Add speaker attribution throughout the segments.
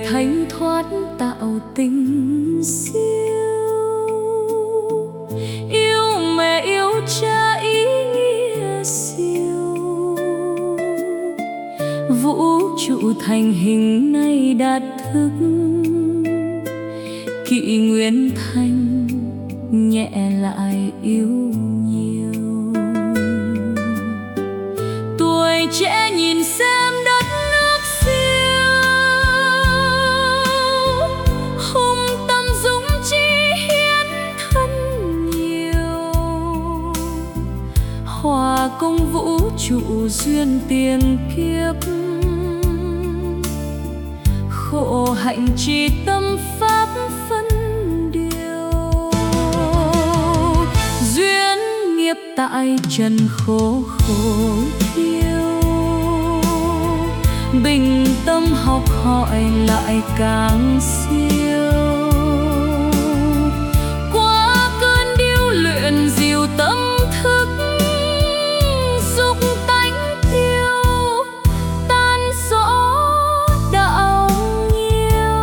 Speaker 1: thánh thoát tạo tình siêu. Yêu mẹ yêu cha ý nghĩa siêu, vũ trụ thành hình nay đạt thức. Kỵ Nguyên Thanh nhẹ lại yêu nhiều. Tuổi trẻ nhìn xem đất nước siêu, hùng tâm dũng chí hiến thân nhiều. Hòa công vũ trụ duyên tiền kiếp, khổ hạnh trì tâm pháp phân điều. Duyên nghiệp tại trần khổ khổ thiêu, bình tâm học hỏi lại càng siêu. Qua cơn điêu luyện diệu tâm thức, dục tánh tiêu tan rõ đạo nghiêu.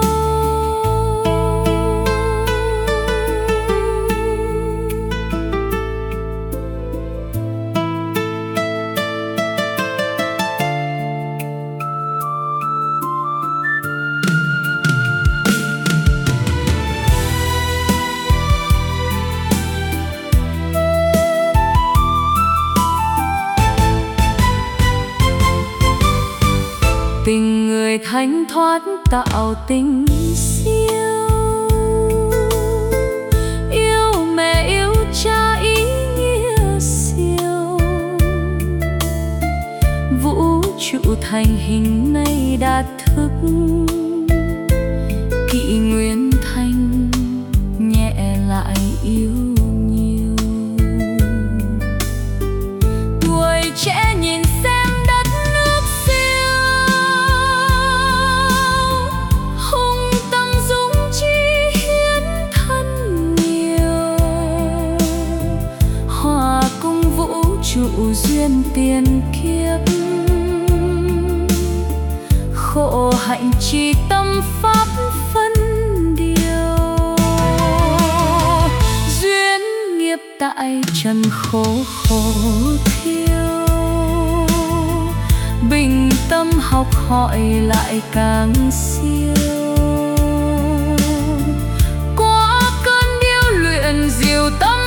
Speaker 1: Tình người thánh thoát tạo tình siêu. Yêu mẹ yêu cha ý nghĩa siêu, vũ trụ thành hình nay đạt thức. Kỵ Nguyên Thanh nhẹ lại yêu nhiều. Tuổi trẻ nhìn xem đất nước siêu, hùng tâm dũng chí hiến thân nhiều. Hòa cùng vũ trụ duyên tiền kiếp, khổ hạnh trì tâm pháp phân điều. Duyên nghiệp tại trần khổ khổ thiêu, bình tâm học hỏi lại càng siêu. Qua cơn điêu luyện diệu tâm